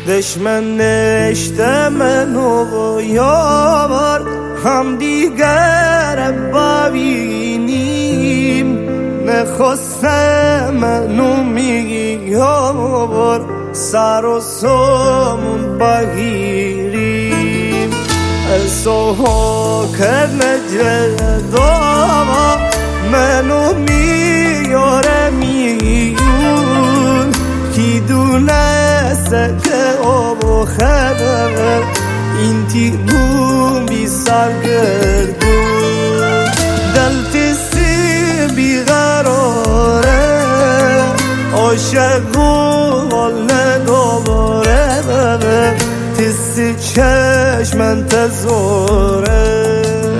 دشمن نشته منو یار هم دیگر ببینیم نخسته منو میگی یار سر و سامون بگیریم سوها کرد جدا منو میاره میون کی دونسته که آب و خبر این تیمون بی سرگردون دل تیسی بیقراره عاشق و حال دوباره تیسی چشم انتظاره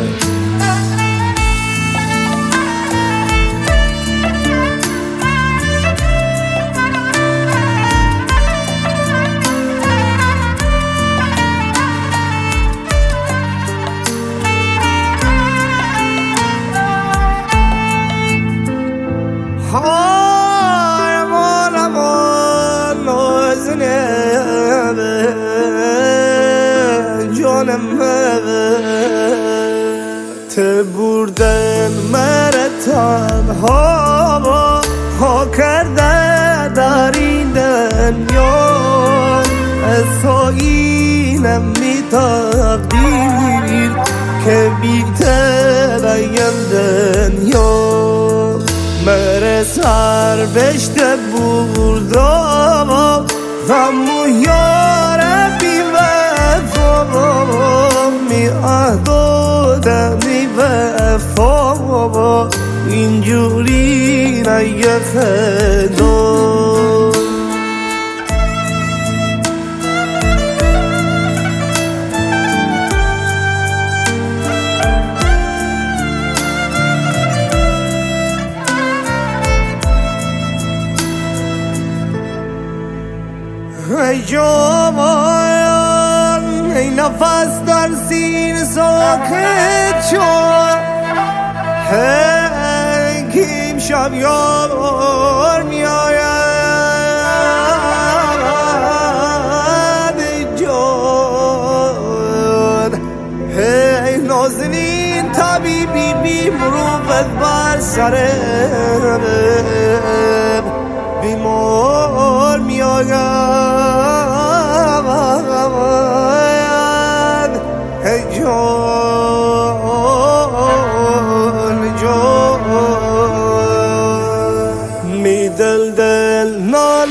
ته بردن مره تنها ها کرده در این دنیا از تو اینم می تقدیر که بیتر این دنیا مره سر بشته بردم غمو یاره بی وفا می اهدادمی وفا اینجوری نگه خدا ای جوان ای نفس در سینه ساکت شد هی که امشب یار می آید ای جان هی نازنین طبیبی بی مروت بر سرم بیمار می آید ای جان جان می دل نال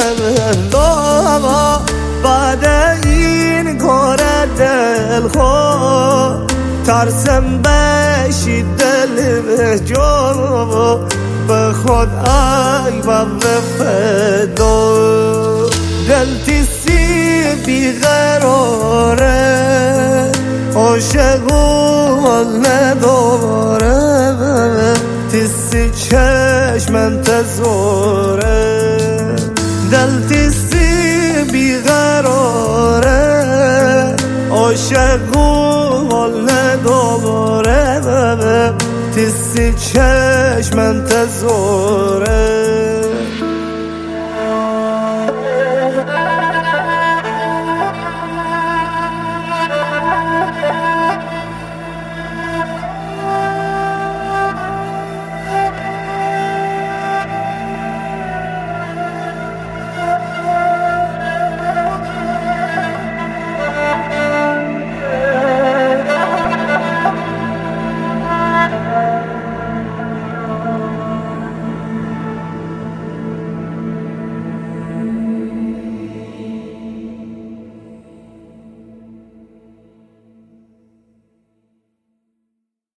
خدا بعد این کار دل خود ترسم بشی دل به جا به خود ای و فدا دل تیسی بیقراره عاشق و حال دوباره تیسی چشم انتظاره دل تیسی بیقراره عاشق و حال دوباره تیسی چشم انتظاره